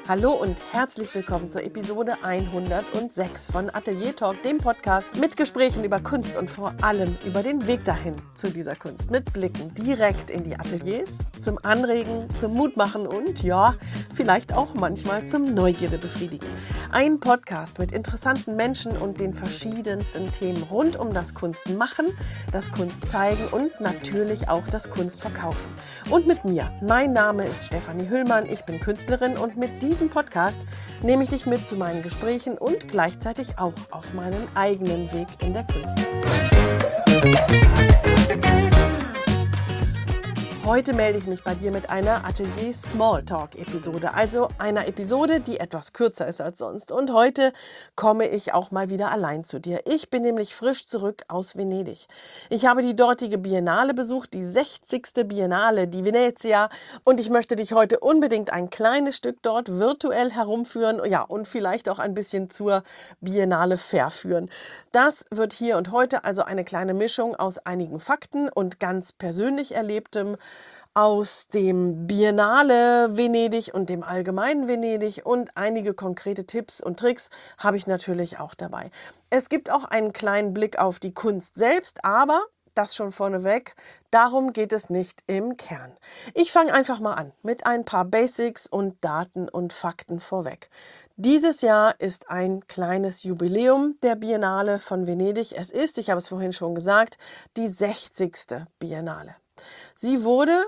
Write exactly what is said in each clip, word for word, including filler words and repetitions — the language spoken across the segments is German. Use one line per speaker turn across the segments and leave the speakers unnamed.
Hallo und herzlich willkommen zur Episode hundertsechs von Atelier Talk, dem Podcast mit Gesprächen über Kunst und vor allem über den Weg dahin zu dieser Kunst. Mit Blicken direkt in die Ateliers, zum Anregen, zum Mutmachen und ja, vielleicht auch manchmal zum Neugierde befriedigen. Ein Podcast mit interessanten Menschen und den verschiedensten Themen rund um das Kunstmachen, das Kunstzeigen und natürlich auch das Kunstverkaufen. Und mit mir, mein Name ist Stefanie Hüllmann, ich bin Künstlerin und mit diesem Podcast nehme ich dich mit zu meinen Gesprächen und gleichzeitig auch auf meinen eigenen Weg in der Kunst. Heute melde ich mich bei dir mit einer Atelier Smalltalk Episode, also einer Episode, die etwas kürzer ist als sonst. Und heute komme ich auch mal wieder allein zu dir. Ich bin nämlich frisch zurück aus Venedig. Ich habe die dortige Biennale besucht, die sechzigste Biennale, die Venezia. Und ich möchte dich heute unbedingt ein kleines Stück dort virtuell herumführen, ja, und vielleicht auch ein bisschen zur Biennale verführen. Das wird hier und heute also eine kleine Mischung aus einigen Fakten und ganz persönlich Erlebtem, aus dem Biennale Venedig und dem allgemeinen Venedig, und einige konkrete Tipps und Tricks habe ich natürlich auch dabei. Es gibt auch einen kleinen Blick auf die Kunst selbst, aber das schon vorneweg, darum geht es nicht im Kern. Ich fange einfach mal an mit ein paar Basics und Daten und Fakten vorweg. Dieses Jahr ist ein kleines Jubiläum der Biennale von Venedig. Es ist, ich habe es vorhin schon gesagt, die sechzigste Biennale. Sie wurde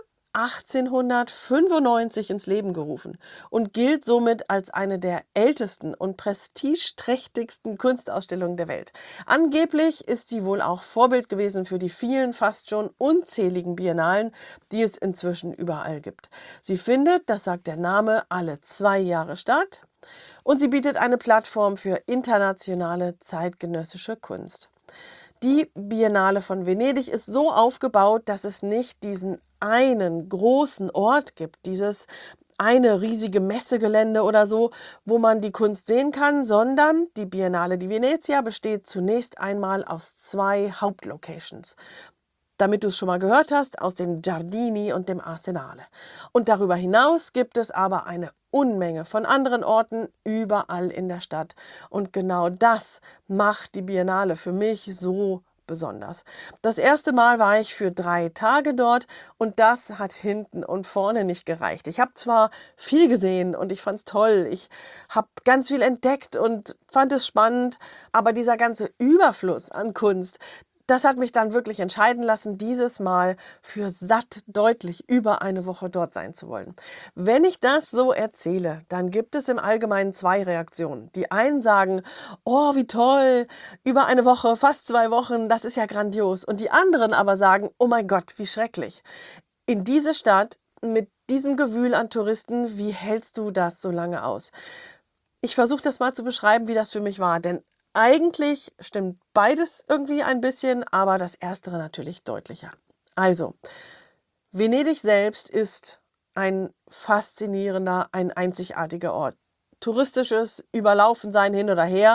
achtzehnhundertfünfundneunzig ins Leben gerufen und gilt somit als eine der ältesten und prestigeträchtigsten Kunstausstellungen der Welt. Angeblich ist sie wohl auch Vorbild gewesen für die vielen, fast schon unzähligen Biennalen, die es inzwischen überall gibt. Sie findet, das sagt der Name, alle zwei Jahre statt und sie bietet eine Plattform für internationale zeitgenössische Kunst. Die Biennale von Venedig ist so aufgebaut, dass es nicht diesen einen großen Ort gibt, dieses eine riesige Messegelände oder so, wo man die Kunst sehen kann, sondern die Biennale di Venezia besteht zunächst einmal aus zwei Hauptlocations. Damit du es schon mal gehört hast, aus den Giardini und dem Arsenale. Und darüber hinaus gibt es aber eine Unmenge von anderen Orten überall in der Stadt. Und genau das macht die Biennale für mich so besonders. Das erste Mal war ich für drei Tage dort und das hat hinten und vorne nicht gereicht. Ich habe zwar viel gesehen und ich fand es toll, ich habe ganz viel entdeckt und fand es spannend, aber dieser ganze Überfluss an Kunst, das hat mich dann wirklich entscheiden lassen, dieses Mal für satt deutlich über eine Woche dort sein zu wollen. Wenn ich das so erzähle, dann gibt es im Allgemeinen zwei Reaktionen. Die einen sagen, oh, wie toll, über eine Woche, fast zwei Wochen, das ist ja grandios. Und die anderen aber sagen, oh mein Gott, wie schrecklich. In diese Stadt mit diesem Gewühl an Touristen, wie hältst du das so lange aus? Ich versuche das mal zu beschreiben, wie das für mich war, denn eigentlich stimmt beides irgendwie ein bisschen, aber das Erstere natürlich deutlicher. Also, Venedig selbst ist ein faszinierender, ein einzigartiger Ort. Touristisches Überlaufensein hin oder her,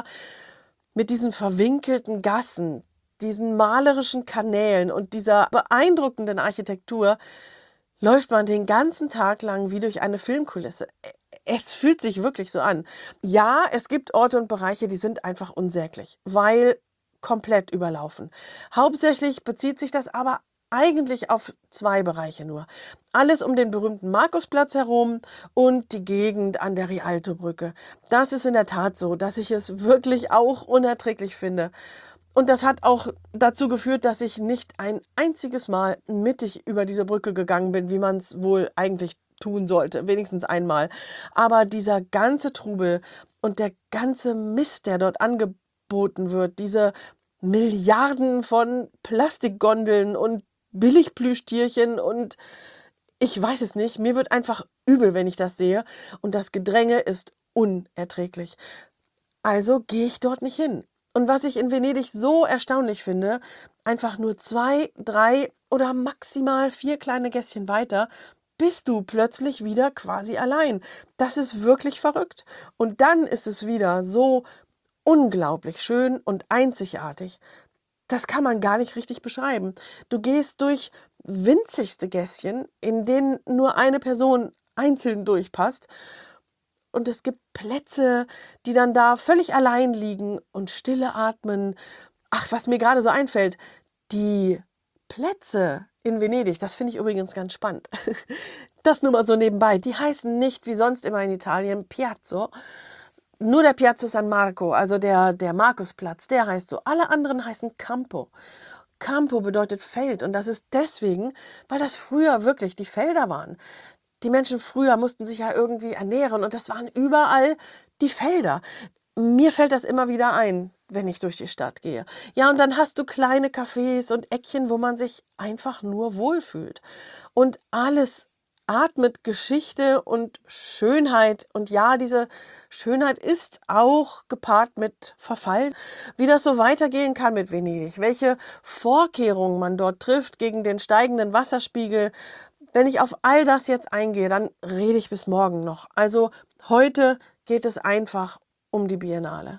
mit diesen verwinkelten Gassen, diesen malerischen Kanälen und dieser beeindruckenden Architektur läuft man den ganzen Tag lang wie durch eine Filmkulisse. Es fühlt sich wirklich so an. Ja, es gibt Orte und Bereiche, die sind einfach unsäglich, weil komplett überlaufen. Hauptsächlich bezieht sich das aber eigentlich auf zwei Bereiche nur. Alles um den berühmten Markusplatz herum und die Gegend an der Rialtobrücke. Das ist in der Tat so, dass ich es wirklich auch unerträglich finde. Und das hat auch dazu geführt, dass ich nicht ein einziges Mal mittig über diese Brücke gegangen bin, wie man es wohl eigentlich tun sollte, wenigstens einmal. Aber dieser ganze Trubel und der ganze Mist, der dort angeboten wird, diese Milliarden von Plastikgondeln und Billigplüschtierchen und ich weiß es nicht, mir wird einfach übel, wenn ich das sehe und das Gedränge ist unerträglich. Also gehe ich dort nicht hin. Und was ich in Venedig so erstaunlich finde, einfach nur zwei, drei oder maximal vier kleine Gässchen weiter, bist du plötzlich wieder quasi allein. Das ist wirklich verrückt. Und dann ist es wieder so unglaublich schön und einzigartig. Das kann man gar nicht richtig beschreiben. Du gehst durch winzigste Gässchen, in denen nur eine Person einzeln durchpasst. und es gibt Plätze, die dann da völlig allein liegen und Stille atmen. Ach, was mir gerade so einfällt, die Plätze in Venedig, das finde ich übrigens ganz spannend. Das nur mal so nebenbei. Die heißen nicht wie sonst immer in Italien Piazzo, nur der Piazza San Marco, also der, der Markusplatz, der heißt so. Alle anderen heißen Campo. Campo bedeutet Feld und das ist deswegen, weil das früher wirklich die Felder waren. Die Menschen früher mussten sich ja irgendwie ernähren und das waren überall die Felder. Mir fällt das immer wieder ein, wenn ich durch die Stadt gehe. Ja, und dann hast du kleine Cafés und Eckchen, wo man sich einfach nur wohlfühlt. Und alles atmet Geschichte und Schönheit. Und ja, diese Schönheit ist auch gepaart mit Verfall. Wie das so weitergehen kann mit Venedig, welche Vorkehrungen man dort trifft gegen den steigenden Wasserspiegel. Wenn ich auf all das jetzt eingehe, dann rede ich bis morgen noch. Also heute geht es einfach um die Biennale.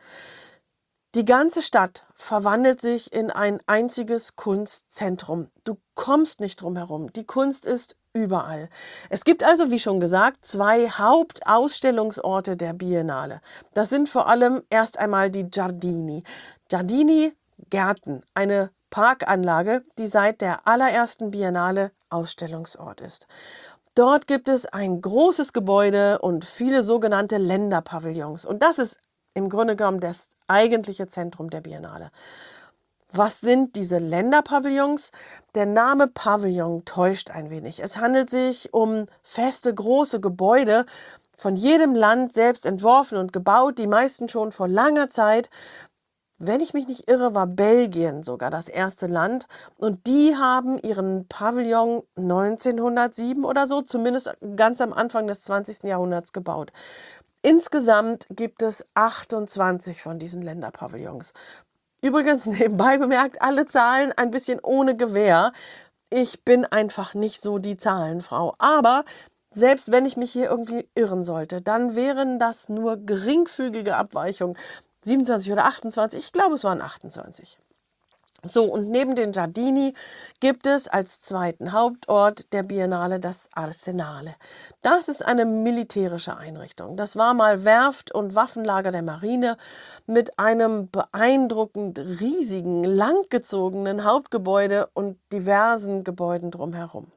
Die ganze Stadt verwandelt sich in ein einziges Kunstzentrum. Du kommst nicht drum herum. Die Kunst ist überall. Es gibt also, wie schon gesagt, zwei Hauptausstellungsorte der Biennale. Das sind vor allem erst einmal die Giardini. Giardini, Gärten, eine Parkanlage, die seit der allerersten Biennale Ausstellungsort ist. Dort gibt es ein großes Gebäude und viele sogenannte Länderpavillons. Und das ist im Grunde genommen das eigentliche Zentrum der Biennale. Was sind diese Länderpavillons? Der Name Pavillon täuscht ein wenig. Es handelt sich um feste, große Gebäude, von jedem Land selbst entworfen und gebaut, die meisten schon vor langer Zeit. Wenn ich mich nicht irre, war Belgien sogar das erste Land und die haben ihren Pavillon neunzehnhundertsieben oder so, zumindest ganz am Anfang des zwanzigsten Jahrhunderts gebaut. Insgesamt gibt es achtundzwanzig von diesen Länderpavillons. Übrigens nebenbei bemerkt, alle Zahlen ein bisschen ohne Gewähr. Ich bin einfach nicht so die Zahlenfrau. Aber selbst wenn ich mich hier irgendwie irren sollte, dann wären das nur geringfügige Abweichungen. siebenundzwanzig oder achtundzwanzig, ich glaube es waren achtundzwanzig. So, und neben den Giardini gibt es als zweiten Hauptort der Biennale das Arsenale. Das ist eine militärische Einrichtung. Das war mal Werft- und Waffenlager der Marine mit einem beeindruckend riesigen, langgezogenen Hauptgebäude und diversen Gebäuden drumherum.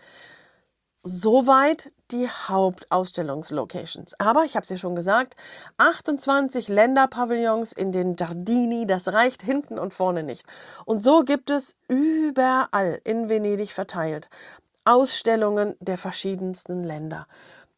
Soweit die Hauptausstellungslocations. Aber ich habe es ja schon gesagt, achtundzwanzig Länderpavillons in den Giardini, das reicht hinten und vorne nicht. Und so gibt es überall in Venedig verteilt Ausstellungen der verschiedensten Länder.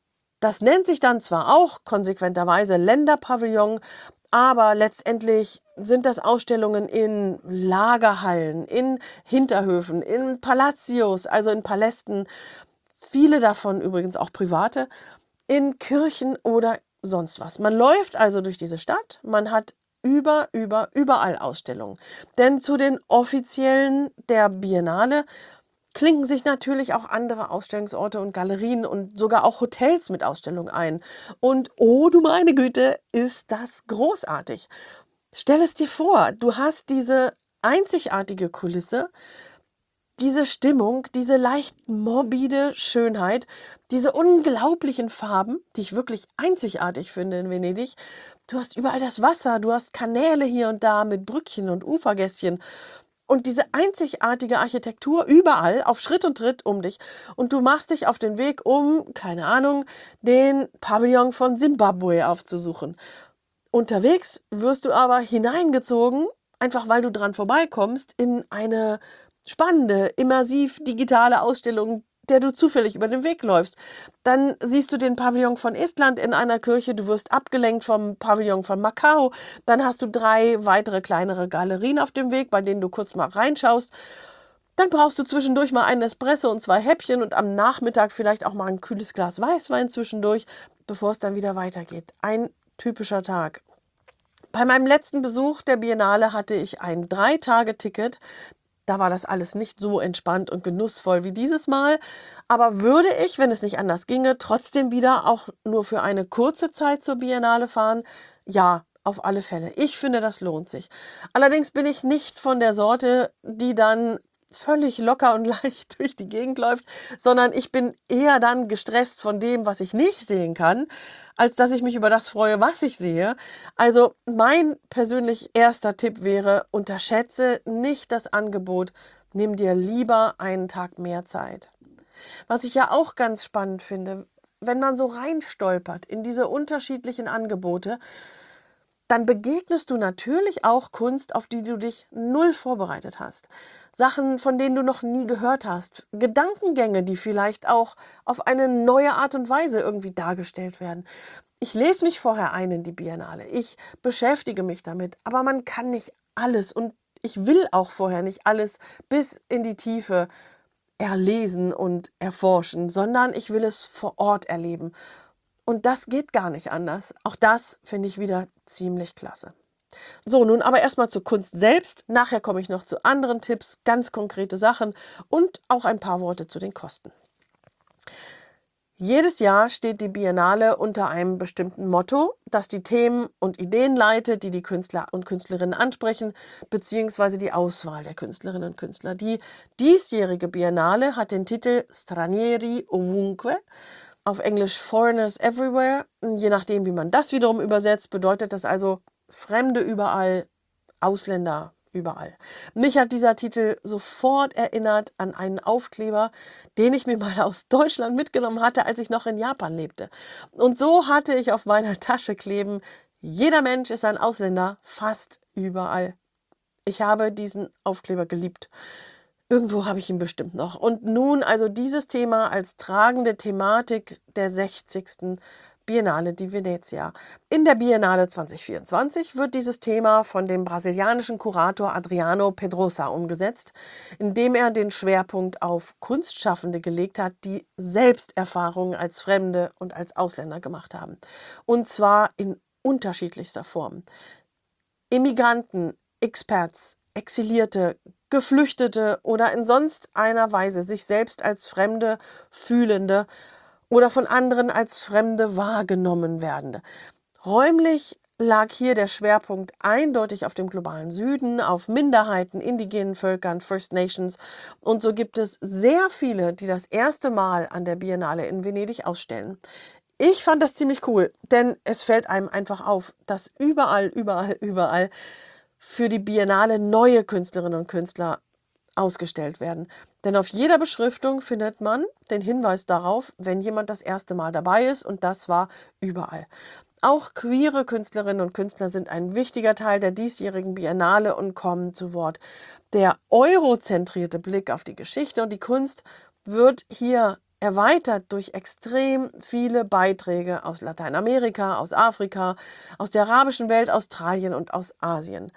Das nennt sich dann zwar auch konsequenterweise Länderpavillon, aber letztendlich sind das Ausstellungen in Lagerhallen, in Hinterhöfen, in Palazios, also in Palästen, viele davon übrigens auch private, in Kirchen oder sonst was. Man läuft also durch diese Stadt, man hat über, über, überall Ausstellungen. Denn zu den offiziellen der Biennale klinken sich natürlich auch andere Ausstellungsorte und Galerien und sogar auch Hotels mit Ausstellungen ein. Und oh du meine Güte, ist das großartig. Stell es dir vor, du hast diese einzigartige Kulisse, diese Stimmung, diese leicht morbide Schönheit, diese unglaublichen Farben, die ich wirklich einzigartig finde in Venedig. Du hast überall das Wasser, du hast Kanäle hier und da mit Brückchen und Ufergässchen. Und diese einzigartige Architektur überall auf Schritt und Tritt um dich. Und du machst dich auf den Weg, um, keine Ahnung, den Pavillon von Simbabwe aufzusuchen. Unterwegs wirst du aber hineingezogen, einfach weil du dran vorbeikommst, in eine spannende, immersiv digitale Ausstellung, der du zufällig über den Weg läufst. Dann siehst du den Pavillon von Estland in einer Kirche, du wirst abgelenkt vom Pavillon von Macau, dann hast du drei weitere kleinere Galerien auf dem Weg, bei denen du kurz mal reinschaust. Dann brauchst du zwischendurch mal einen Espresso und zwei Häppchen und am Nachmittag vielleicht auch mal ein kühles Glas Weißwein zwischendurch, bevor es dann wieder weitergeht. Ein typischer Tag. Bei meinem letzten Besuch der Biennale hatte ich ein Drei-Tage-Ticket. Da war das alles nicht so entspannt und genussvoll wie dieses Mal. Aber würde ich, wenn es nicht anders ginge, trotzdem wieder auch nur für eine kurze Zeit zur Biennale fahren? Ja, auf alle Fälle. Ich finde, das lohnt sich. Allerdings bin ich nicht von der Sorte, die dann völlig locker und leicht durch die Gegend läuft, sondern ich bin eher dann gestresst von dem, was ich nicht sehen kann, als dass ich mich über das freue, was ich sehe. Also mein persönlich erster Tipp wäre: Unterschätze nicht das Angebot, nimm dir lieber einen Tag mehr Zeit. Was ich ja auch ganz spannend finde, wenn man so reinstolpert in diese unterschiedlichen Angebote, dann begegnest du natürlich auch Kunst, auf die du dich null vorbereitet hast. Sachen, von denen du noch nie gehört hast. Gedankengänge, die vielleicht auch auf eine neue Art und Weise irgendwie dargestellt werden. Ich lese mich vorher ein in die Biennale. Ich beschäftige mich damit, aber man kann nicht alles und ich will auch vorher nicht alles bis in die Tiefe erlesen und erforschen, sondern ich will es vor Ort erleben. Und das geht gar nicht anders. Auch das finde ich wieder ziemlich klasse. So, nun aber erstmal zur Kunst selbst. Nachher komme ich noch zu anderen Tipps, ganz konkrete Sachen und auch ein paar Worte zu den Kosten. Jedes Jahr steht die Biennale unter einem bestimmten Motto, das die Themen und Ideen leitet, die die Künstler und Künstlerinnen ansprechen, beziehungsweise die Auswahl der Künstlerinnen und Künstler. Die diesjährige Biennale hat den Titel Stranieri ovunque, auf Englisch Foreigners Everywhere. Je nachdem, wie man das wiederum übersetzt, bedeutet das also Fremde überall, Ausländer überall. Mich hat dieser Titel sofort erinnert an einen Aufkleber, den ich mir mal aus Deutschland mitgenommen hatte, als ich noch in Japan lebte. Und so hatte ich auf meiner Tasche kleben: Jeder Mensch ist ein Ausländer, fast überall. Ich habe diesen Aufkleber geliebt. Irgendwo habe ich ihn bestimmt noch. Und nun also dieses Thema als tragende Thematik der sechzigsten Biennale di Venezia. In der Biennale zwanzig vierundzwanzig wird dieses Thema von dem brasilianischen Kurator Adriano Pedrosa umgesetzt, indem er den Schwerpunkt auf Kunstschaffende gelegt hat, die Selbsterfahrungen als Fremde und als Ausländer gemacht haben. Und zwar in unterschiedlichster Form. Immigranten, Expats, Exilierte, Geflüchtete oder in sonst einer Weise sich selbst als Fremde fühlende oder von anderen als Fremde wahrgenommen werdende. Räumlich lag hier der Schwerpunkt eindeutig auf dem globalen Süden, auf Minderheiten, indigenen Völkern, First Nations. Und so gibt es sehr viele, die das erste Mal an der Biennale in Venedig ausstellen. Ich fand das ziemlich cool, denn es fällt einem einfach auf, dass überall, überall, überall für die Biennale neue Künstlerinnen und Künstler ausgestellt werden. Denn auf jeder Beschriftung findet man den Hinweis darauf, wenn jemand das erste Mal dabei ist, und das war überall. Auch queere Künstlerinnen und Künstler sind ein wichtiger Teil der diesjährigen Biennale und kommen zu Wort. Der eurozentrierte Blick auf die Geschichte und die Kunst wird hier erweitert durch extrem viele Beiträge aus Lateinamerika, aus Afrika, aus der arabischen Welt, Australien und aus Asien.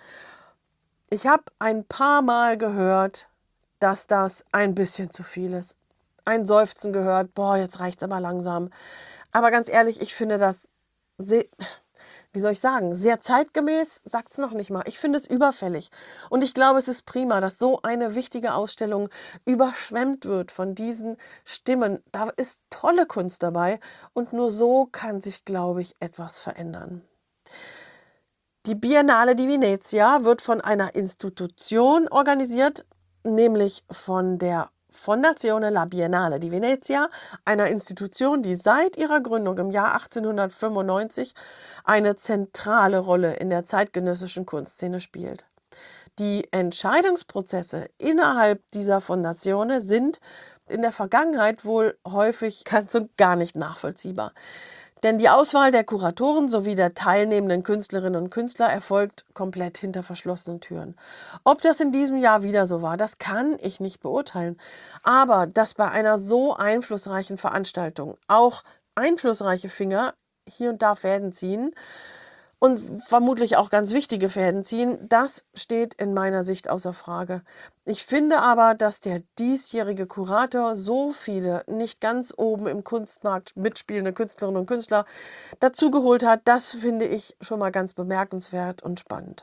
Ich habe ein paar Mal gehört, dass das ein bisschen zu viel ist. Ein Seufzen gehört: Boah, jetzt reicht's aber langsam. Aber ganz ehrlich, ich finde das sehr, wie soll ich sagen, sehr zeitgemäß, sagt's noch nicht mal. Ich finde es überfällig. Und ich glaube, es ist prima, dass so eine wichtige Ausstellung überschwemmt wird von diesen Stimmen. Da ist tolle Kunst dabei und nur so kann sich, glaube ich, etwas verändern. Die Biennale di Venezia wird von einer Institution organisiert, nämlich von der Fondazione La Biennale di Venezia, einer Institution, die seit ihrer Gründung im Jahr achtzehnhundertfünfundneunzig eine zentrale Rolle in der zeitgenössischen Kunstszene spielt. Die Entscheidungsprozesse innerhalb dieser Fondazione sind in der Vergangenheit wohl häufig ganz und gar nicht nachvollziehbar. Denn die Auswahl der Kuratoren sowie der teilnehmenden Künstlerinnen und Künstler erfolgt komplett hinter verschlossenen Türen. Ob das in diesem Jahr wieder so war, das kann ich nicht beurteilen. Aber dass bei einer so einflussreichen Veranstaltung auch einflussreiche Finger hier und da Fäden ziehen und vermutlich auch ganz wichtige Fäden ziehen, das steht in meiner Sicht außer Frage. Ich finde aber, dass der diesjährige Kurator so viele nicht ganz oben im Kunstmarkt mitspielende Künstlerinnen und Künstler dazugeholt hat, das finde ich schon mal ganz bemerkenswert und spannend.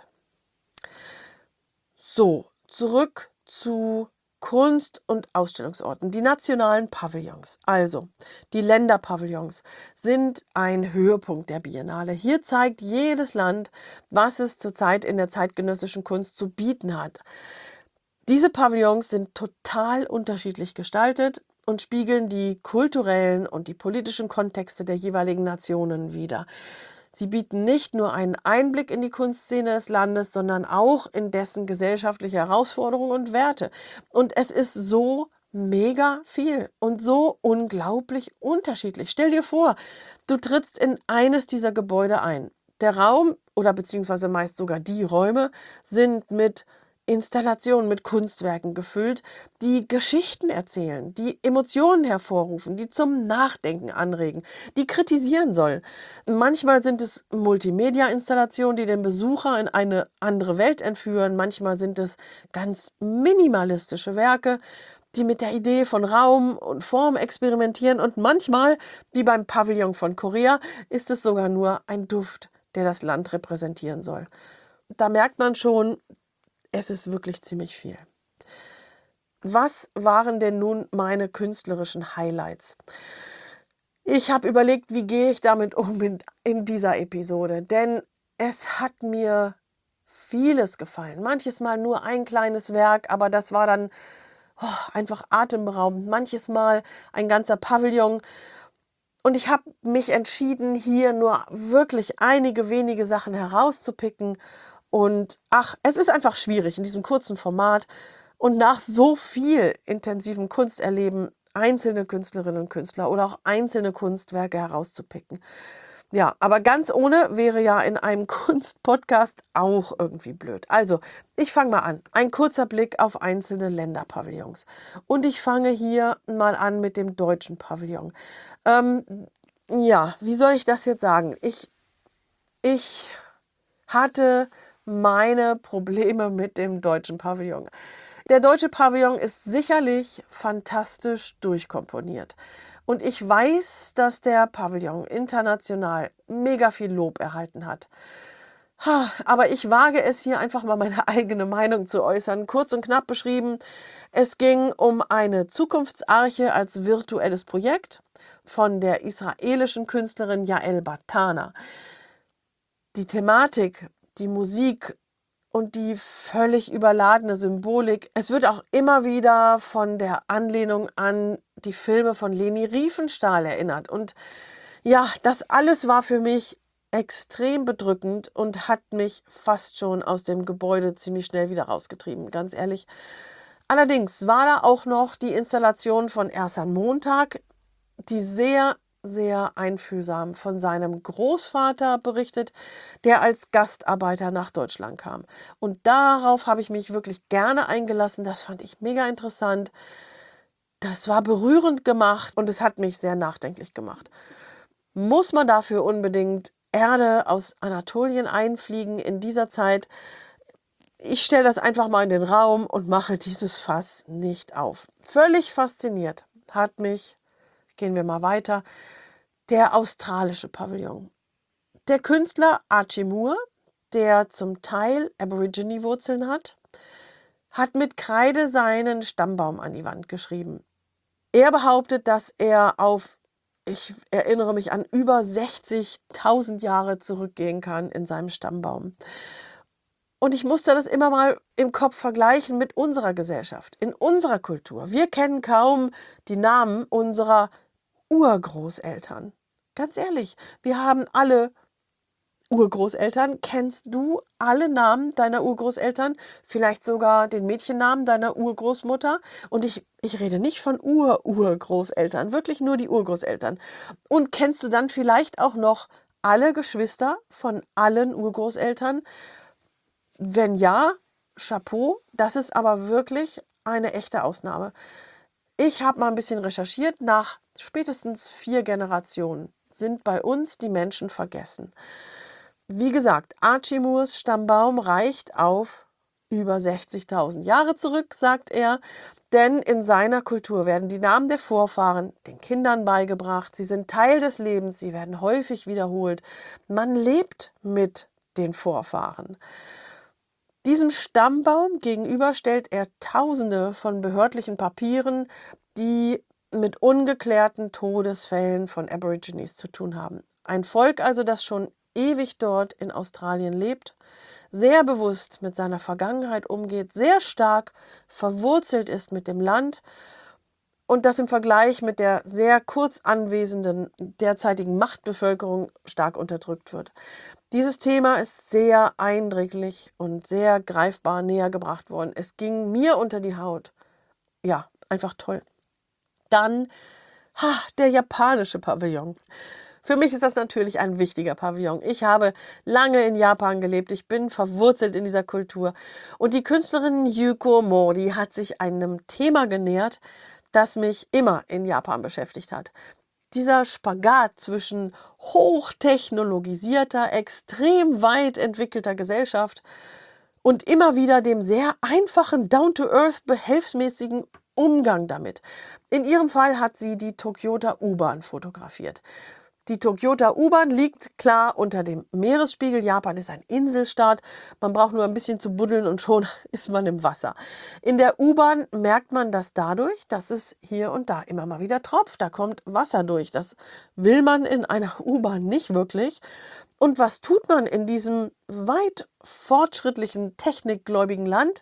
So, zurück zu Kunst- und Ausstellungsorten. Die nationalen Pavillons, also die Länderpavillons, sind ein Höhepunkt der Biennale. Hier zeigt jedes Land, was es zurzeit in der zeitgenössischen Kunst zu bieten hat. Diese Pavillons sind total unterschiedlich gestaltet und spiegeln die kulturellen und die politischen Kontexte der jeweiligen Nationen wider. Sie bieten nicht nur einen Einblick in die Kunstszene des Landes, sondern auch in dessen gesellschaftliche Herausforderungen und Werte. Und es ist so mega viel und so unglaublich unterschiedlich. Stell dir vor, du trittst in eines dieser Gebäude ein. Der Raum oder beziehungsweise meist sogar die Räume sind mit Installationen, mit Kunstwerken gefüllt, die Geschichten erzählen, die Emotionen hervorrufen, die zum Nachdenken anregen, die kritisieren sollen. Manchmal sind es Multimedia-Installationen, die den Besucher in eine andere Welt entführen. Manchmal sind es ganz minimalistische Werke, die mit der Idee von Raum und Form experimentieren. Und manchmal, wie beim Pavillon von Korea, ist es sogar nur ein Duft, der das Land repräsentieren soll. Da merkt man schon, es ist wirklich ziemlich viel. Was waren denn nun meine künstlerischen Highlights? Ich habe überlegt, wie gehe ich damit um in, in dieser Episode, denn es hat mir vieles gefallen. Manches Mal nur ein kleines Werk, aber das war dann oh, einfach atemberaubend. Manches Mal ein ganzer Pavillon. Und ich habe mich entschieden, hier nur wirklich einige wenige Sachen herauszupicken. Und ach, es ist einfach schwierig in diesem kurzen Format und nach so viel intensivem Kunsterleben einzelne Künstlerinnen und Künstler oder auch einzelne Kunstwerke herauszupicken. Ja, aber ganz ohne wäre ja in einem Kunstpodcast auch irgendwie blöd. Also, ich fange mal an. Ein kurzer Blick auf einzelne Länderpavillons. Und ich fange hier mal an mit dem deutschen Pavillon. Ähm, ja, wie soll ich das jetzt sagen? Ich, ich hatte meine Probleme mit dem deutschen Pavillon. Der deutsche Pavillon ist sicherlich fantastisch durchkomponiert. Und ich weiß, dass der Pavillon international mega viel Lob erhalten hat. Ha, aber ich wage es hier einfach mal meine eigene Meinung zu äußern. Kurz und knapp beschrieben, es ging um eine Zukunftsarche als virtuelles Projekt von der israelischen Künstlerin Yael Bartana. Die Thematik, die Musik und die völlig überladene Symbolik. Es wird auch immer wieder von der Anlehnung an die Filme von Leni Riefenstahl erinnert. Und ja, das alles war für mich extrem bedrückend und hat mich fast schon aus dem Gebäude ziemlich schnell wieder rausgetrieben, ganz ehrlich. Allerdings war da auch noch die Installation von Ersan Montag, die sehr sehr einfühlsam von seinem Großvater berichtet, der als Gastarbeiter nach Deutschland kam. Und darauf habe ich mich wirklich gerne eingelassen. Das fand ich mega interessant. Das war berührend gemacht und es hat mich sehr nachdenklich gemacht. Muss man dafür unbedingt Erde aus Anatolien einfliegen in dieser Zeit? Ich stelle das einfach mal in den Raum und mache dieses Fass nicht auf. Völlig fasziniert hat mich, gehen wir mal weiter, der australische Pavillon. Der Künstler Archie Moore, der zum Teil Aborigine-Wurzeln hat, hat mit Kreide seinen Stammbaum an die Wand geschrieben. Er behauptet, dass er auf, ich erinnere mich an, über sechzigtausend Jahre zurückgehen kann in seinem Stammbaum. Und ich musste das immer mal im Kopf vergleichen mit unserer Gesellschaft, in unserer Kultur. Wir kennen kaum die Namen unserer Urgroßeltern. Ganz ehrlich, wir haben alle Urgroßeltern. Kennst du alle Namen deiner Urgroßeltern? Vielleicht sogar den Mädchennamen deiner Urgroßmutter? Und ich, ich rede nicht von Ur-Urgroßeltern, wirklich nur die Urgroßeltern. Und kennst du dann vielleicht auch noch alle Geschwister von allen Urgroßeltern? Wenn ja, Chapeau, das ist aber wirklich eine echte Ausnahme. Ich habe mal ein bisschen recherchiert. Nach spätestens vier Generationen sind bei uns die Menschen vergessen. Wie gesagt, Archie Moores Stammbaum reicht auf über sechzigtausend Jahre zurück, sagt er. Denn in seiner Kultur werden die Namen der Vorfahren den Kindern beigebracht. Sie sind Teil des Lebens, sie werden häufig wiederholt. Man lebt mit den Vorfahren. Diesem Stammbaum gegenüber stellt er Tausende von behördlichen Papieren, die mit ungeklärten Todesfällen von Aborigines zu tun haben. Ein Volk also, das schon ewig dort in Australien lebt, sehr bewusst mit seiner Vergangenheit umgeht, sehr stark verwurzelt ist mit dem Land und das im Vergleich mit der sehr kurz anwesenden derzeitigen Machtbevölkerung stark unterdrückt wird. Dieses Thema ist sehr eindringlich und sehr greifbar näher gebracht worden. Es ging mir unter die Haut. Ja, einfach toll. Dann ha, der japanische Pavillon. Für mich ist das natürlich ein wichtiger Pavillon. Ich habe lange in Japan gelebt. Ich bin verwurzelt in dieser Kultur. Und die Künstlerin Yuko Mori hat sich einem Thema genähert, das mich immer in Japan beschäftigt hat. Dieser Spagat zwischen hochtechnologisierter, extrem weit entwickelter Gesellschaft und immer wieder dem sehr einfachen, down-to-earth, behelfsmäßigen Umgang damit. In ihrem Fall hat sie die Tokyoter U-Bahn fotografiert. Die Tokyoter U-Bahn liegt klar unter dem Meeresspiegel. Japan ist ein Inselstaat. Man braucht nur ein bisschen zu buddeln und schon ist man im Wasser. In der U-Bahn merkt man das dadurch, dass es hier und da immer mal wieder tropft. Da kommt Wasser durch. Das will man in einer U-Bahn nicht wirklich. Und was tut man in diesem weit fortschrittlichen, technikgläubigen Land?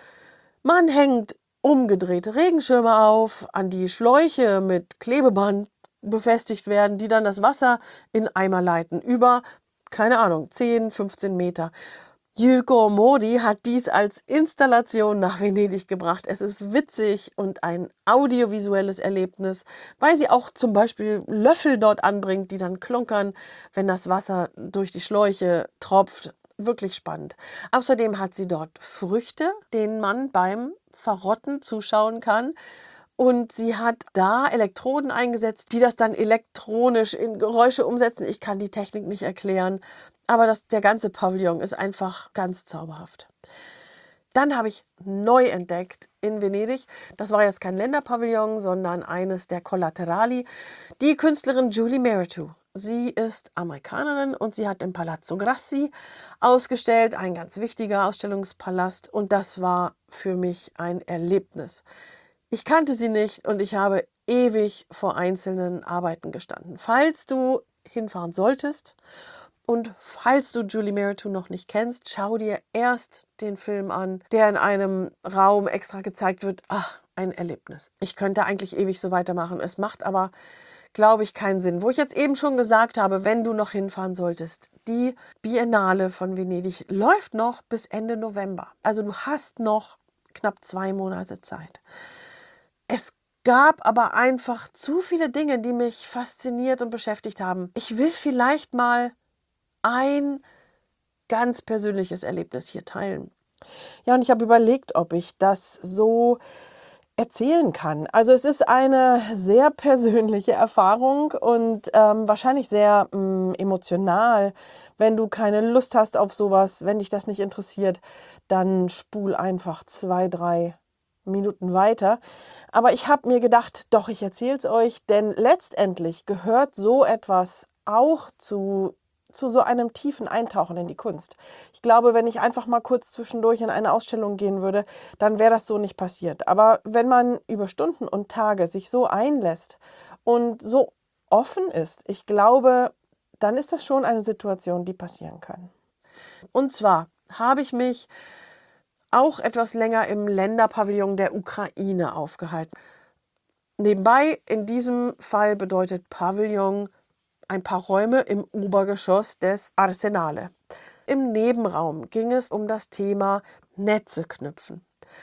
Man hängt umgedrehte Regenschirme auf, an die Schläuche mit Klebeband befestigt werden, die dann das Wasser in Eimer leiten, über, keine Ahnung, zehn, fünfzehn Meter. Yuko Mori hat dies als Installation nach Venedig gebracht. Es ist witzig und ein audiovisuelles Erlebnis, weil sie auch zum Beispiel Löffel dort anbringt, die dann klunkern, wenn das Wasser durch die Schläuche tropft. Wirklich spannend. Außerdem hat sie dort Früchte, denen man beim Verrotten zuschauen kann. Und sie hat da Elektroden eingesetzt, die das dann elektronisch in Geräusche umsetzen. Ich kann die Technik nicht erklären, aber das, der ganze Pavillon ist einfach ganz zauberhaft. Dann habe ich neu entdeckt in Venedig, das war jetzt kein Länderpavillon, sondern eines der Collaterali, die Künstlerin Julie Meritou. Sie ist Amerikanerin und sie hat im Palazzo Grassi ausgestellt, ein ganz wichtiger Ausstellungspalast, und das war für mich ein Erlebnis. Ich kannte sie nicht und ich habe ewig vor einzelnen Arbeiten gestanden. Falls du hinfahren solltest und falls du Julie Meritou noch nicht kennst, schau dir erst den Film an, der in einem Raum extra gezeigt wird. Ach, ein Erlebnis. Ich könnte eigentlich ewig so weitermachen. Es macht aber, glaube ich, keinen Sinn. Wo ich jetzt eben schon gesagt habe, wenn du noch hinfahren solltest, die Biennale von Venedig läuft noch bis Ende November. Also du hast noch knapp zwei Monate Zeit. Es gab aber einfach zu viele Dinge, die mich fasziniert und beschäftigt haben. Ich will vielleicht mal ein ganz persönliches Erlebnis hier teilen. Ja, und ich habe überlegt, ob ich das so erzählen kann. Also es ist eine sehr persönliche Erfahrung und ähm, wahrscheinlich sehr ähm, emotional. Wenn du keine Lust hast auf sowas, wenn dich das nicht interessiert, dann spul einfach zwei, drei Minuten weiter. Aber ich habe mir gedacht, doch, ich erzähle es euch, denn letztendlich gehört so etwas auch zu zu so einem tiefen Eintauchen in die Kunst. Ich glaube, wenn ich einfach mal kurz zwischendurch in eine Ausstellung gehen würde, dann wäre das so nicht passiert. Aber wenn man über Stunden und Tage sich so einlässt und so offen ist, ich glaube, dann ist das schon eine Situation, die passieren kann. Und zwar habe ich mich auch etwas länger im Länderpavillon der Ukraine aufgehalten. Nebenbei, in diesem Fall bedeutet Pavillon ein paar Räume im Obergeschoss des Arsenale. Im Nebenraum ging es um das Thema Netze knüpfen.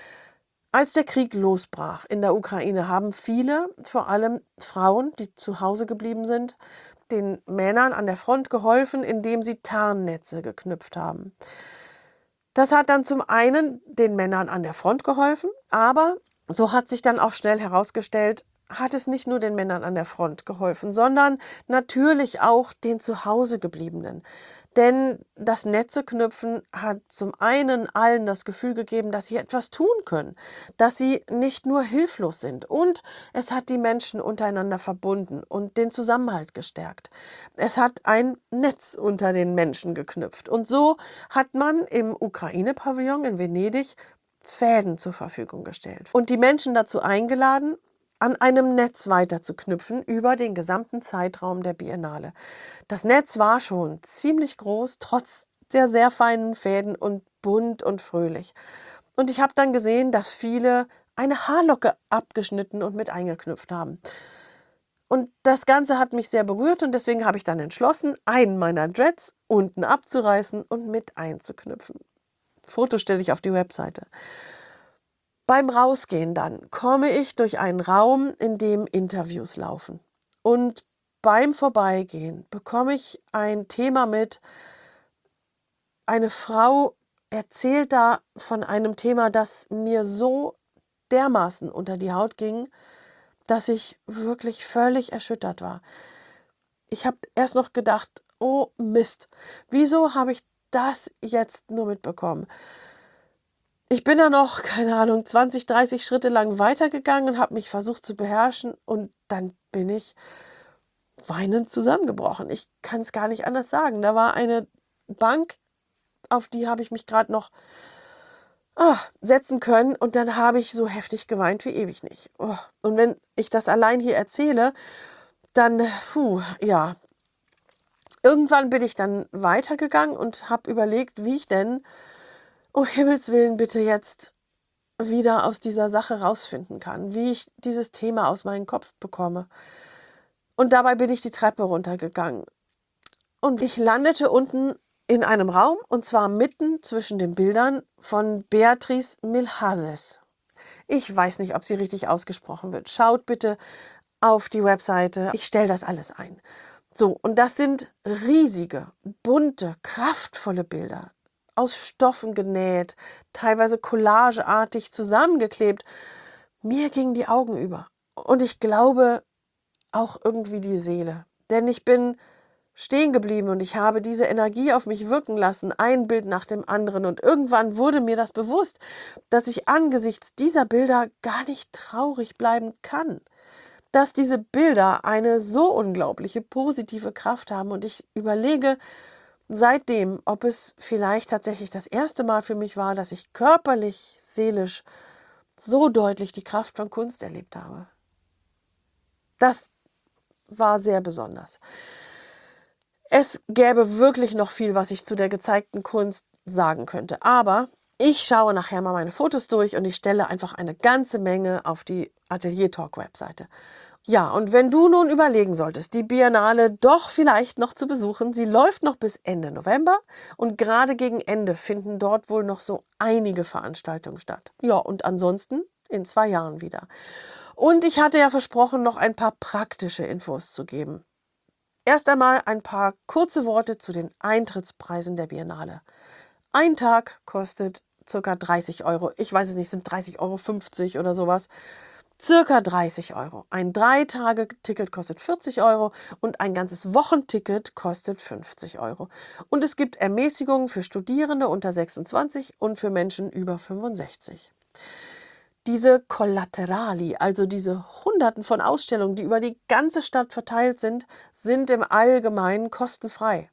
Als der Krieg losbrach in der Ukraine, haben viele, vor allem Frauen, die zu Hause geblieben sind, den Männern an der Front geholfen, indem sie Tarnnetze geknüpft haben. Das hat dann zum einen den Männern an der Front geholfen, aber so hat sich dann auch schnell herausgestellt, hat es nicht nur den Männern an der Front geholfen, sondern natürlich auch den zu Hause gebliebenen. Denn das Netzeknüpfen hat zum einen allen das Gefühl gegeben, dass sie etwas tun können, dass sie nicht nur hilflos sind. Und es hat die Menschen untereinander verbunden und den Zusammenhalt gestärkt. Es hat ein Netz unter den Menschen geknüpft. Und so hat man im Ukraine-Pavillon in Venedig Fäden zur Verfügung gestellt und die Menschen dazu eingeladen, an einem Netz weiterzuknüpfen über den gesamten Zeitraum der Biennale. Das Netz war schon ziemlich groß, trotz der sehr feinen Fäden und bunt und fröhlich. Und ich habe dann gesehen, dass viele eine Haarlocke abgeschnitten und mit eingeknüpft haben. Und das Ganze hat mich sehr berührt und deswegen habe ich dann entschlossen, einen meiner Dreads unten abzureißen und mit einzuknüpfen. Foto stelle ich auf die Webseite. Beim Rausgehen dann komme ich durch einen Raum, in dem Interviews laufen. Und beim Vorbeigehen bekomme ich ein Thema mit. Eine Frau erzählt da von einem Thema, das mir so dermaßen unter die Haut ging, dass ich wirklich völlig erschüttert war. Ich habe erst noch gedacht: „Oh Mist, wieso habe ich das jetzt nur mitbekommen?“ Ich bin da noch, keine Ahnung, zwanzig, dreißig Schritte lang weitergegangen und habe mich versucht zu beherrschen und dann bin ich weinend zusammengebrochen. Ich kann es gar nicht anders sagen. Da war eine Bank, auf die habe ich mich gerade noch ah, setzen können und dann habe ich so heftig geweint wie ewig nicht. Oh, und wenn ich das allein hier erzähle, dann, puh, ja. Irgendwann bin ich dann weitergegangen und habe überlegt, wie ich denn, um Himmels willen, bitte jetzt wieder aus dieser Sache rausfinden kann, wie ich dieses Thema aus meinem Kopf bekomme. Und dabei bin ich die Treppe runtergegangen. Und ich landete unten in einem Raum, und zwar mitten zwischen den Bildern von Beatriz Milhazes. Ich weiß nicht, ob sie richtig ausgesprochen wird. Schaut bitte auf die Webseite. Ich stelle das alles ein. So, und das sind riesige, bunte, kraftvolle Bilder, aus Stoffen genäht, teilweise collageartig zusammengeklebt. Mir gingen die Augen über. Und ich glaube auch irgendwie die Seele. Denn ich bin stehen geblieben und ich habe diese Energie auf mich wirken lassen, ein Bild nach dem anderen. Und irgendwann wurde mir das bewusst, dass ich angesichts dieser Bilder gar nicht traurig bleiben kann. Dass diese Bilder eine so unglaubliche positive Kraft haben und ich überlege seitdem, ob es vielleicht tatsächlich das erste Mal für mich war, dass ich körperlich, seelisch so deutlich die Kraft von Kunst erlebt habe. Das war sehr besonders. Es gäbe wirklich noch viel, was ich zu der gezeigten Kunst sagen könnte, aber ich schaue nachher mal meine Fotos durch und ich stelle einfach eine ganze Menge auf die Atelier Talk Webseite. Ja, und wenn du nun überlegen solltest, die Biennale doch vielleicht noch zu besuchen, sie läuft noch bis Ende November und gerade gegen Ende finden dort wohl noch so einige Veranstaltungen statt. Ja, und ansonsten in zwei Jahren wieder. Und ich hatte ja versprochen, noch ein paar praktische Infos zu geben. Erst einmal ein paar kurze Worte zu den Eintrittspreisen der Biennale. Ein Tag kostet ca. dreißig Euro. Ich weiß es nicht, sind dreißig Euro fünfzig oder sowas. Circa dreißig Euro. Ein Drei-Tage-Ticket kostet vierzig Euro und ein ganzes Wochenticket kostet fünfzig Euro. Und es gibt Ermäßigungen für Studierende unter sechsundzwanzig und für Menschen über fünfundsechzig. Diese Collaterali, also diese Hunderten von Ausstellungen, die über die ganze Stadt verteilt sind, sind im Allgemeinen kostenfrei.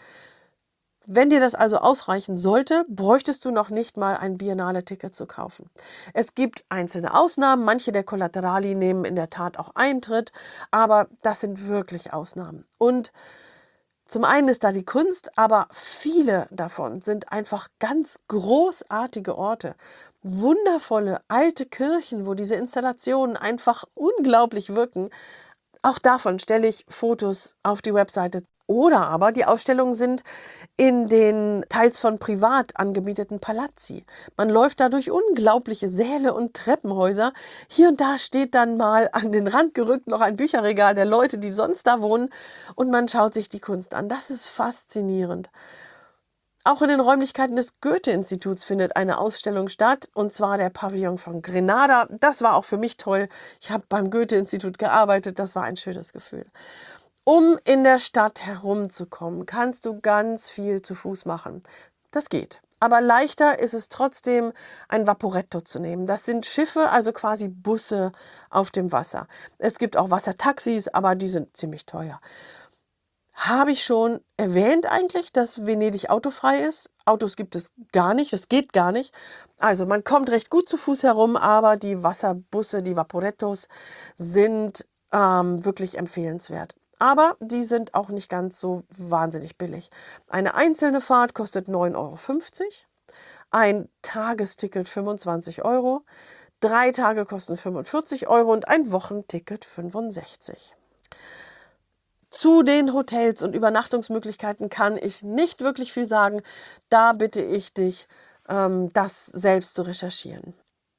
Wenn dir das also ausreichen sollte, bräuchtest du noch nicht mal ein Biennale-Ticket zu kaufen. Es gibt einzelne Ausnahmen, manche der Collaterali nehmen in der Tat auch Eintritt, aber das sind wirklich Ausnahmen. Und zum einen ist da die Kunst, aber viele davon sind einfach ganz großartige Orte. Wundervolle alte Kirchen, wo diese Installationen einfach unglaublich wirken. Auch davon stelle ich Fotos auf die Webseite. Oder aber die Ausstellungen sind in den teils von privat angemieteten Palazzi. Man läuft da durch unglaubliche Säle und Treppenhäuser. Hier und da steht dann mal an den Rand gerückt noch ein Bücherregal der Leute, die sonst da wohnen. Und man schaut sich die Kunst an. Das ist faszinierend. Auch in den Räumlichkeiten des Goethe-Instituts findet eine Ausstellung statt, und zwar der Pavillon von Grenada. Das war auch für mich toll. Ich habe beim Goethe-Institut gearbeitet, das war ein schönes Gefühl. Um in der Stadt herumzukommen, kannst du ganz viel zu Fuß machen. Das geht. Aber leichter ist es trotzdem, ein Vaporetto zu nehmen. Das sind Schiffe, also quasi Busse auf dem Wasser. Es gibt auch Wassertaxis, aber die sind ziemlich teuer. Habe ich schon erwähnt eigentlich, dass Venedig autofrei ist? Autos gibt es gar nicht, das geht gar nicht. Also man kommt recht gut zu Fuß herum, aber die Wasserbusse, die Vaporettos, sind ähm, wirklich empfehlenswert. aber die sind auch nicht ganz so wahnsinnig billig. Eine einzelne Fahrt kostet neun Euro fünfzig, ein Tagesticket fünfundzwanzig Euro, drei Tage kosten fünfundvierzig Euro und ein Wochenticket fünfundsechzig. Zu den Hotels und Übernachtungsmöglichkeiten kann ich nicht wirklich viel sagen. Da bitte ich dich, ähm, das selbst zu recherchieren.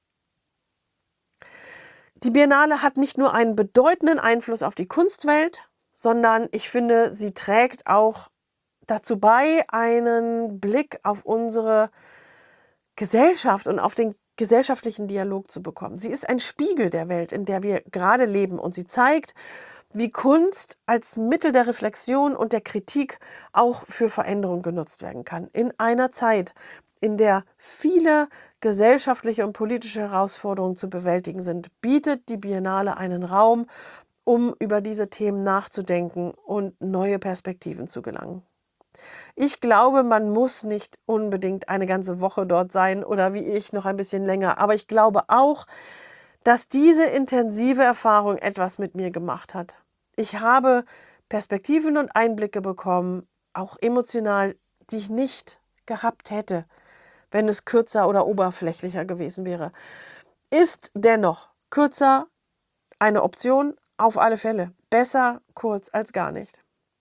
Die Biennale hat nicht nur einen bedeutenden Einfluss auf die Kunstwelt, sondern ich finde, sie trägt auch dazu bei, einen Blick auf unsere Gesellschaft und auf den gesellschaftlichen Dialog zu bekommen. Sie ist ein Spiegel der Welt, in der wir gerade leben, und sie zeigt, wie Kunst als Mittel der Reflexion und der Kritik auch für Veränderung genutzt werden kann. In einer Zeit, in der viele gesellschaftliche und politische Herausforderungen zu bewältigen sind, bietet die Biennale einen Raum, um über diese Themen nachzudenken und neue Perspektiven zu gelangen. Ich glaube, man muss nicht unbedingt eine ganze Woche dort sein oder wie ich noch ein bisschen länger, aber ich glaube auch, dass diese intensive Erfahrung etwas mit mir gemacht hat. Ich habe Perspektiven und Einblicke bekommen, auch emotional, die ich nicht gehabt hätte, wenn es kürzer oder oberflächlicher gewesen wäre. Ist dennoch kürzer eine Option? Auf alle Fälle. Besser kurz als gar nicht.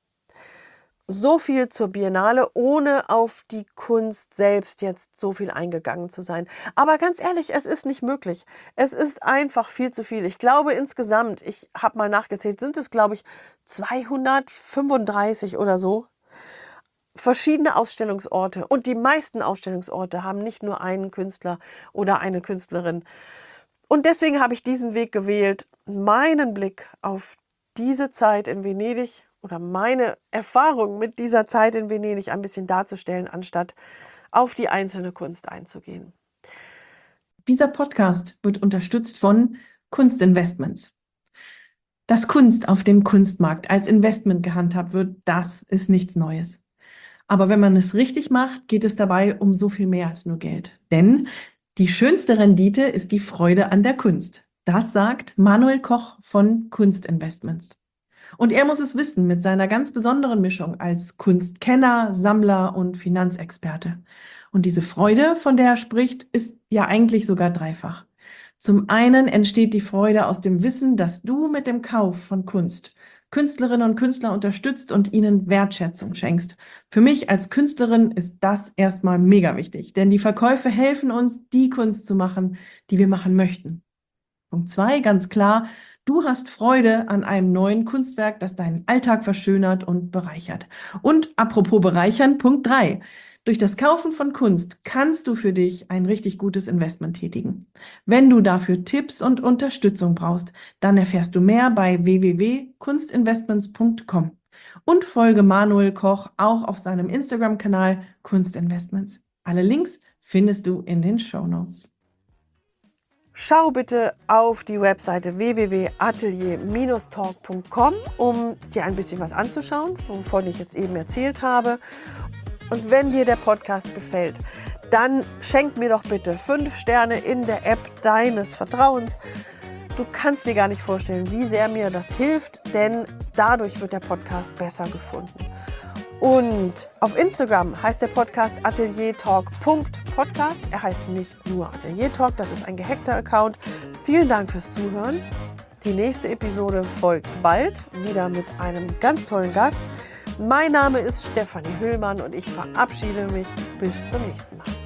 So viel zur Biennale, ohne auf die Kunst selbst jetzt so viel eingegangen zu sein. Aber ganz ehrlich, es ist nicht möglich. Es ist einfach viel zu viel. Ich glaube insgesamt, ich habe mal nachgezählt, sind es, glaube ich, zweihundertfünfunddreißig oder so verschiedene Ausstellungsorte. Und die meisten Ausstellungsorte haben nicht nur einen Künstler oder eine Künstlerin. Und deswegen habe ich diesen Weg gewählt, meinen Blick auf diese Zeit in Venedig oder meine Erfahrung mit dieser Zeit in Venedig ein bisschen darzustellen, anstatt auf die einzelne Kunst einzugehen.
Dieser Podcast wird unterstützt von Kunstinvestments. Dass Kunst auf dem Kunstmarkt als Investment gehandhabt wird, das ist nichts Neues. Aber wenn man es richtig macht, geht es dabei um so viel mehr als nur Geld. Denn die schönste Rendite ist die Freude an der Kunst. Das sagt Manuel Koch von Kunstinvestments. Und er muss es wissen mit seiner ganz besonderen Mischung als Kunstkenner, Sammler und Finanzexperte. Und diese Freude, von der er spricht, ist ja eigentlich sogar dreifach. Zum einen entsteht die Freude aus dem Wissen, dass du mit dem Kauf von Kunst Künstlerinnen und Künstler unterstützt und ihnen Wertschätzung schenkst. Für mich als Künstlerin ist das erstmal mega wichtig, denn die Verkäufe helfen uns, die Kunst zu machen, die wir machen möchten. Punkt zwei, ganz klar, du hast Freude an einem neuen Kunstwerk, das deinen Alltag verschönert und bereichert. Und apropos bereichern, Punkt drei. Durch das Kaufen von Kunst kannst du für dich ein richtig gutes Investment tätigen. Wenn du dafür Tipps und Unterstützung brauchst, dann erfährst du mehr bei w w w punkt kunstinvestments punkt com und folge Manuel Koch auch auf seinem Instagram-Kanal Kunstinvestments. Alle Links findest du in den Shownotes.
Schau bitte auf die Webseite w w w punkt atelier Bindestrich talk punkt com, um dir ein bisschen was anzuschauen, wovon ich jetzt eben erzählt habe. Und wenn dir der Podcast gefällt, dann schenk mir doch bitte fünf Sterne in der App deines Vertrauens. Du kannst dir gar nicht vorstellen, wie sehr mir das hilft, denn dadurch wird der Podcast besser gefunden. Und auf Instagram heißt der Podcast ateliertalk punkt podcast. Er heißt nicht nur Ateliertalk, das ist ein gehackter Account. Vielen Dank fürs Zuhören. Die nächste Episode folgt bald, wieder mit einem ganz tollen Gast. Mein Name ist Stefanie Hüllmann und ich verabschiede mich bis zum nächsten Mal.